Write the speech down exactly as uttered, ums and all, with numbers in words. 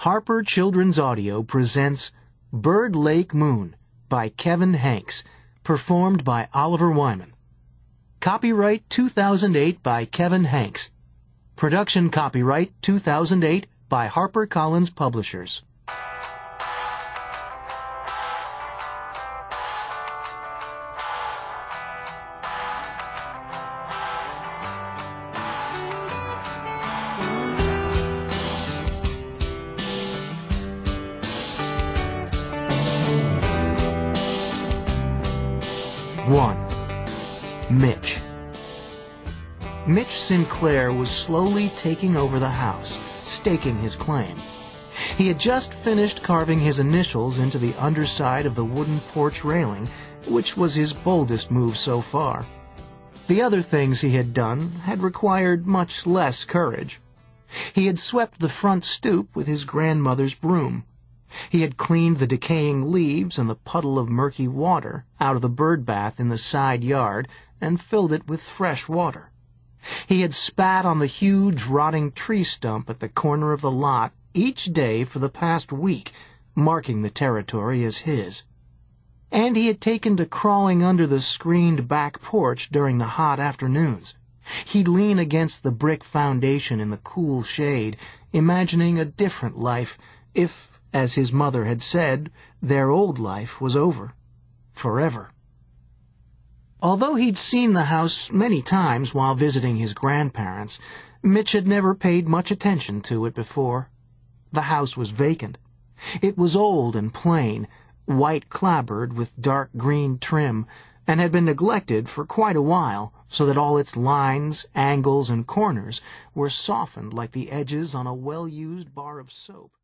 Harper Children's Audio presents Bird Lake Moon by Kevin Hanks, performed by Oliver Wyman. Copyright two thousand eight by Kevin Hanks. Production copyright two thousand eight by HarperCollins Publishers. one. Mitch. Mitch Sinclair was slowly taking over the house, staking his claim. He had just finished carving his initials into the underside of the wooden porch railing, which was his boldest move so far. The other things he had done had required much less courage. He had swept the front stoop with his grandmother's broom. He had cleaned the decaying leaves and the puddle of murky water out of the bird bath in the side yard and filled it with fresh water. He had spat on the huge rotting tree stump at the corner of the lot each day for the past week, marking the territory as his. And he had taken to crawling under the screened back porch during the hot afternoons. He'd lean against the brick foundation in the cool shade, imagining a different life if, as his mother had said, their old life was over. Forever. Although he'd seen the house many times while visiting his grandparents, Mitch had never paid much attention to it before. The house was vacant. It was old and plain, white clapboard with dark green trim, and had been neglected for quite a while, so that all its lines, angles, and corners were softened like the edges on a well-used bar of soap.